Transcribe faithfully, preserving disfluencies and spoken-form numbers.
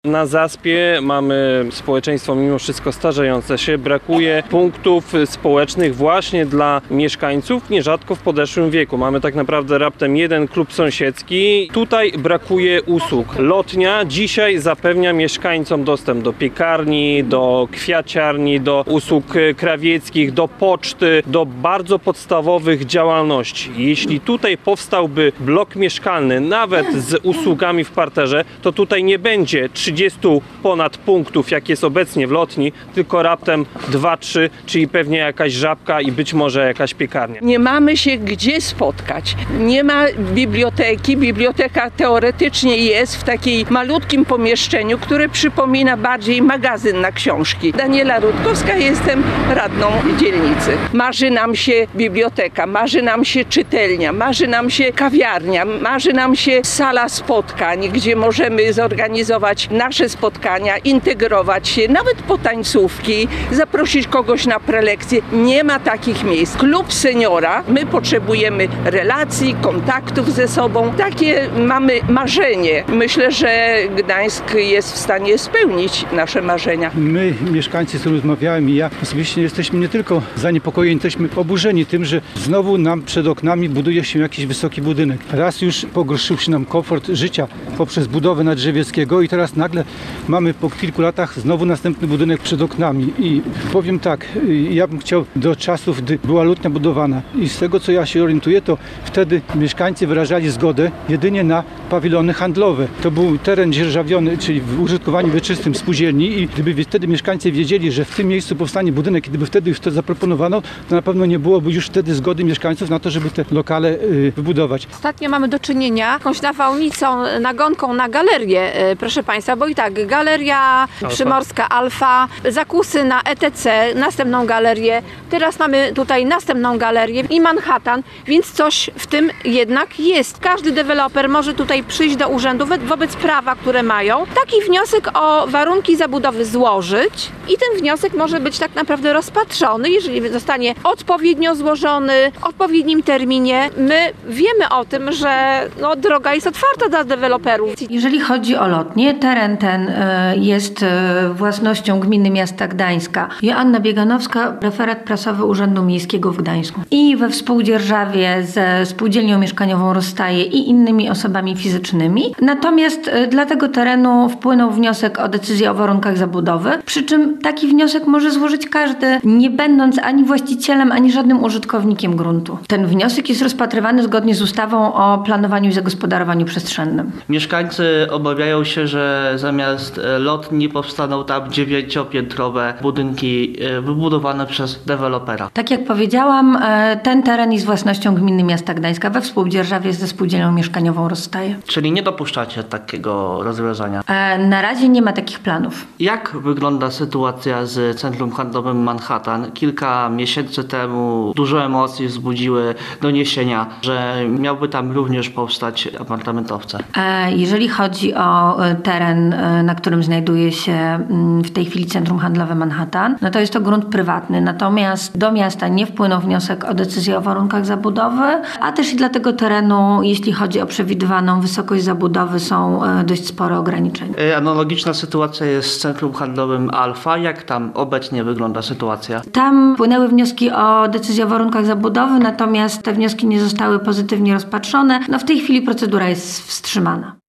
Na Zaspie mamy społeczeństwo mimo wszystko starzejące się. Brakuje punktów społecznych właśnie dla mieszkańców, nierzadko w podeszłym wieku. Mamy tak naprawdę raptem jeden klub sąsiedzki. Tutaj brakuje usług. Lotnia dzisiaj zapewnia mieszkańcom dostęp do piekarni, do kwiaciarni, do usług krawieckich, do poczty, do bardzo podstawowych działalności. Jeśli tutaj powstałby blok mieszkalny, nawet z usługami w parterze, to tutaj nie będzie trzydziestu ponad punktów, jak jest obecnie w Lotni, tylko raptem dwa trzy, czyli pewnie jakaś żabka i być może jakaś piekarnia. Nie mamy się gdzie spotkać. Nie ma biblioteki. Biblioteka teoretycznie jest w takiej malutkim pomieszczeniu, które przypomina bardziej magazyn na książki. Daniela Rutkowska, jestem radną dzielnicy. Marzy nam się biblioteka, marzy nam się czytelnia, marzy nam się kawiarnia, marzy nam się sala spotkań, gdzie możemy zorganizować nasze spotkania, integrować się, nawet po tańcówki, zaprosić kogoś na prelekcję. Nie ma takich miejsc. Klub seniora, my potrzebujemy relacji, kontaktów ze sobą. Takie mamy marzenie. Myślę, że Gdańsk jest w stanie spełnić nasze marzenia. My, mieszkańcy, z którymi rozmawiałem, i ja osobiście jesteśmy nie tylko zaniepokojeni, jesteśmy oburzeni tym, że znowu nam przed oknami buduje się jakiś wysoki budynek. Raz już pogorszył się nam komfort życia poprzez budowę Nadrzewieckiego i teraz nagle mamy po kilku latach znowu następny budynek przed oknami. I powiem tak, ja bym chciał do czasów, gdy była lotnia budowana i z tego, co ja się orientuję, to wtedy mieszkańcy wyrażali zgodę jedynie na pawilony handlowe. To był teren dzierżawiony, czyli w użytkowaniu wieczystym spółdzielni i gdyby wtedy mieszkańcy wiedzieli, że w tym miejscu powstanie budynek i gdyby wtedy już to zaproponowano, to na pewno nie byłoby już wtedy zgody mieszkańców na to, żeby te lokale y, wybudować. Ostatnio mamy do czynienia z jakąś nawałnicą, nagonką na galerię, proszę Państwa, bo i tak Galeria Alfa. Przymorska Alfa, zakusy na E T C, następną galerię, teraz mamy tutaj następną galerię i Manhattan, więc coś w tym jednak jest. Każdy deweloper może tutaj przyjść do urzędu wobec prawa, które mają, taki wniosek o warunki zabudowy złożyć i ten wniosek może być tak naprawdę rozpatrzony, jeżeli zostanie odpowiednio złożony, w odpowiednim terminie. My wiemy o tym, że no, droga jest otwarta dla deweloperów. Jeżeli chodzi o Lotnię, teren ten jest własnością Gminy Miasta Gdańska. Joanna Bieganowska, referat prasowy Urzędu Miejskiego w Gdańsku. I we współdzierżawie ze Spółdzielnią Mieszkaniową Rozstaje i innymi osobami fizycznymi. Natomiast dla tego terenu wpłynął wniosek o decyzję o warunkach zabudowy, przy czym taki wniosek może złożyć każdy, nie będąc ani właścicielem, ani żadnym użytkownikiem gruntu. Ten wniosek jest rozpatrywany zgodnie z ustawą o planowaniu i zagospodarowaniu przestrzennym. Mieszkańcy obawiają się, że zamiast lotni powstaną tam dziewięciopiętrowe budynki wybudowane przez dewelopera. Tak jak powiedziałam, ten teren jest własnością Gminy Miasta Gdańska we współdzierżawie ze Spółdzielnią Mieszkaniową Rozstaje. Czyli nie dopuszczacie takiego rozwiązania? Na razie nie ma takich planów. Jak wygląda sytuacja z centrum handlowym Manhattan? Kilka miesięcy temu dużo emocji wzbudziły doniesienia, że miałby tam również powstać apartamentowce. Jeżeli chodzi o teren, na którym znajduje się w tej chwili centrum handlowe Manhattan, no to jest to grunt prywatny. Natomiast do miasta nie wpłynął wniosek o decyzję o warunkach zabudowy, a też i dla tego terenu, jeśli chodzi o przewidywaną wysokość zabudowy, są dość spore ograniczenia. Analogiczna sytuacja jest z centrum handlowym Alfa. Jak tam obecnie wygląda sytuacja? Tam wpłynęły wnioski o decyzję o warunkach zabudowy, natomiast te wnioski nie zostały pozytywnie rozpatrzone. No w tej chwili procedura jest wstrzymana.